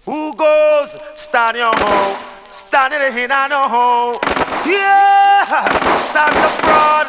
Who goes? Stand your hoe. Stand in the hin and no hoe. Yeah! Santa fraud.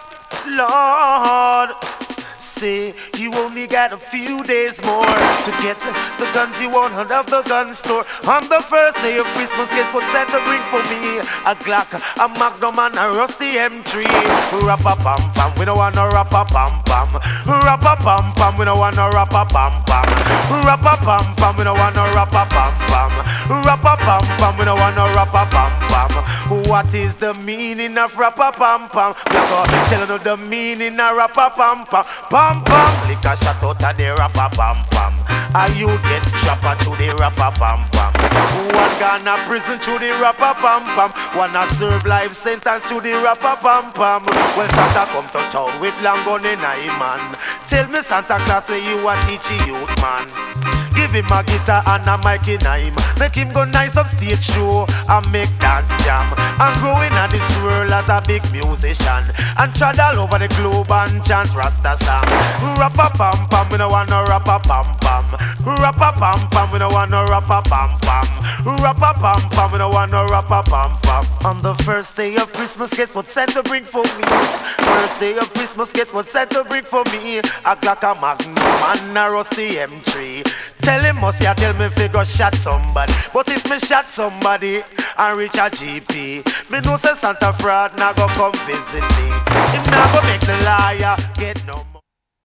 Lord. Say you only got a few days more to get the guns you want out of the gun store. On the first day of Christmas, guess what Santa bring for me? A Glock, a Magnum and a rusty M3. Rap-a-pam-pam, we don't want no rap-a-pam-pam. Rap-a-pam-pam, we don't want no rap-a-pam-pam. Rap-a-pam-pam, we don't want no rap-a-pam-pam. Rap-a-pam-pam, we don't want no rap-a-pam-pam. What is the meaning of rap-a-pam-pam? Tell you the meaning of rap-a-pam-pam. Pam-pam, lick a shot out of the rap-a-pam-pam. And you get trapper to the rap-a-pam-pam. One gone to prison to the rap-a-pam-pam. One a serve life sentence to the rap-a-pam-pam. Well, Santa come to town with long gun in him, man. Tell me, Santa Claus, where you a teaching youth, man. Give him a guitar and a mic in him. Make him go nice up stage show and make dance jam. And growing in this world as a big musician. And travel over the globe and chant Rasta song. Rap-a-pam-pam, we don't want no rap-a-pam-pam. Rap-a-pam-pam, we don't want no rap-a-pam-pam. Rap-a-pam-pam, we don't want no rap-a-pam-pam. On the first day of Christmas, guess what Santa bring for me? First day of Christmas, guess what Santa bring for me? A Glock, a Magnum and a rusty M3. Tell him must ya tell me if he go shot somebody. But if me shot somebody and reach a GP, me know say Santa fraud now go come visit me. Him now go make the liar get no